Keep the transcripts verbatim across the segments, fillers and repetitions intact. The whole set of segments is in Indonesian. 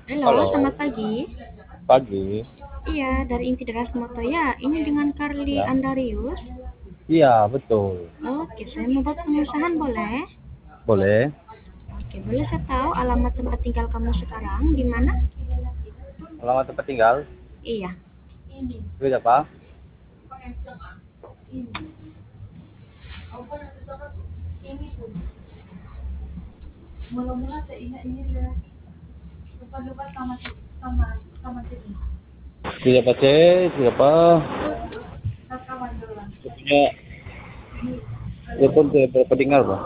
Halo, selamat Halo, pagi. pagi. Iya, dari Inti Deras Moto ya. Ini dengan Carly Ya, Andarius. iya betul. Oke, saya mau buat pengusahaan boleh? Boleh. Oke, boleh saya tahu alamat tempat tinggal kamu sekarang di mana? Alamat tempat tinggal. Iya. Itu apa? Siapa C? Siapa? Saya punya telepon tempat tinggal, Pak.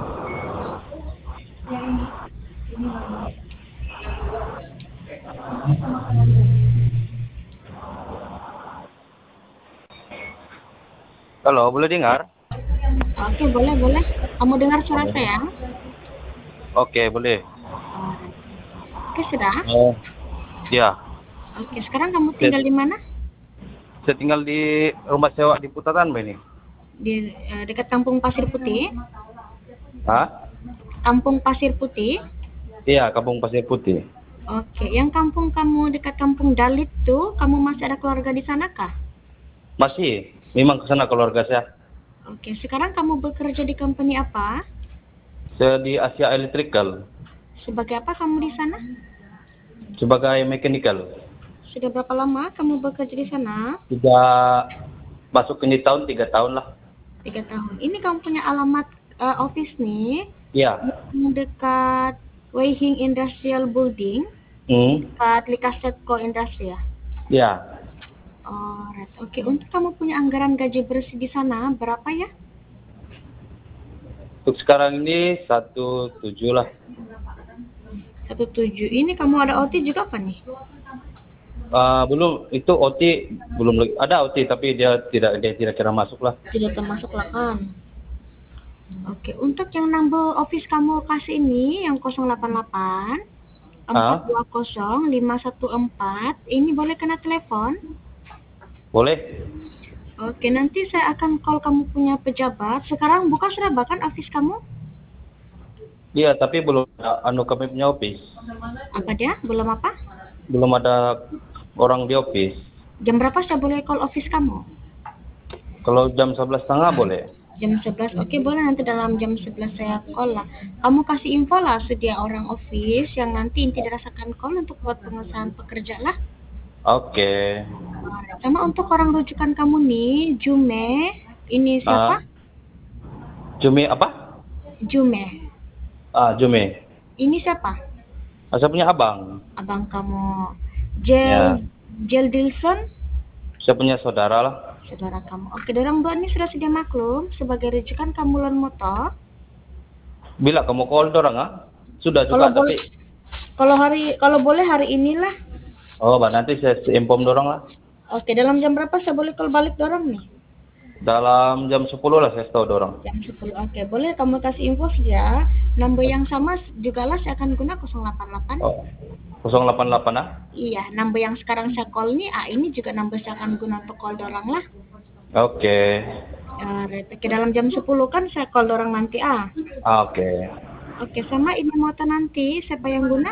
Halo, boleh dengar? Oke, boleh, boleh. Kamu dengar suara Boleh. saya? Oke, boleh. Alright. Oke, sudah. Oh, ya. Oke, sekarang kamu Saya, tinggal di mana? saya tinggal di rumah sewa di Putatan, Mbak, ini. Di eh, dekat Kampung Pasir Putih. Hah? Kampung Pasir Putih. Iya, Kampung Pasir Putih. Oke, yang kampung kamu dekat Kampung Dalit tuh, kamu masih ada keluarga di sana kah? Masih, memang ke sana keluarga saya. Oke, sekarang kamu bekerja di company apa? Saya di Asia Electrical Sebagai apa kamu di sana? sebagai mechanical. Sudah berapa lama kamu bekerja di sana? Sudah masuk ini tahun tiga tahun lah. Tiga tahun. Ini kamu punya alamat eh, office nih, Iya. yang dekat Weihing Industrial Building, Hmm. dekat Likasetko Industria. Ya. Alright, oke. Untuk kamu punya anggaran gaji bersih di sana, berapa ya? Untuk sekarang ini satu tujuh lah. Satu tujuh. Ini kamu ada O T juga apa nih? Uh, belum itu O T belum lagi- ada O T tapi dia tidak dia tidak kira masuk lah. Tidak termasuk lah kan? Oke, untuk yang number office kamu kasih ini yang nol delapan delapan empat Ah, dua nol lima satu empat, ini boleh kena telepon? boleh? Oke, nanti saya akan call kamu punya pejabat. Sekarang buka sudah bahkan office kamu? Iya, tapi belum ada anu kami punya office. Apa dia? Belum apa? Belum ada orang di office. Jam berapa saya boleh call office kamu? Kalau jam sebelas setengah boleh. Jam sebelas. Oke, boleh nanti dalam jam sebelas saya call lah. Kamu kasih info lah sedia orang office yang nanti tidak rasakan call untuk buat pengesahan pekerja lah. Oke. Sama untuk orang rujukan kamu nih, Jume. Ini siapa? Ah, Jumi apa? Jume. Ah, Jumi. Ini siapa? Ah, saya punya abang. Abang kamu. Jel Ya, Jel Dilson, saya punya saudara lah. saudara kamu. Oke, dorong dua ini sudah sedia maklum sebagai rujukan kamu lon motor. Bila kamu call orang ah? Sudah Kalau juga boleh, tapi kalau hari, kalau boleh hari inilah. oh, bah, nanti saya inform dorong lah. Oke, dalam jam berapa saya boleh call balik dorong nih? Dalam jam sepuluh lah saya tahu dorong. Jam sepuluh. Oke, boleh kamu kasih info saja. Nomor yang sama juga lah saya akan guna nol delapan delapan. Oh, nol delapan delapan ah? Iya, number yang sekarang saya call nih, ah ini juga number saya akan guna untuk call dorang lah. Oke. Uh, ke dalam jam sepuluh kan saya call dorang nanti ah. Ah, oke. Oke, sama ini moto nanti siapa yang guna?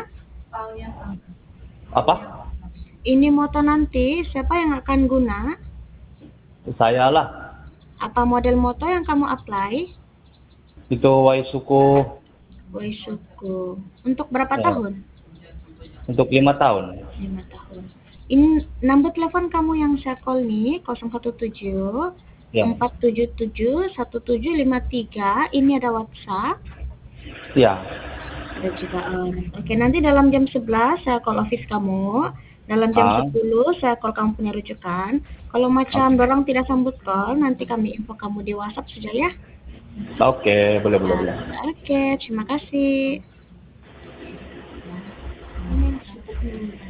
Apa? Ini moto nanti siapa yang akan guna? Saya lah. Apa model moto yang kamu apply? Itu Waisuku Waisuku. Untuk berapa ya, tahun? untuk lima tahun. Lima tahun. Ini nomor telepon kamu yang saya call nih nol satu tujuh Ya. empat tujuh tujuh satu tujuh lima tiga. Ini ada WhatsApp. Ya. Ada juga. Um, Oke, nanti dalam jam sebelas saya call office kamu. Dalam jam Ah, sepuluh saya call kamu punya rujukan. Kalau macam oke. dorong tidak sambut call, nanti kami info kamu di WhatsApp saja ya. Oke, boleh boleh Ya, boleh. oke, terima kasih.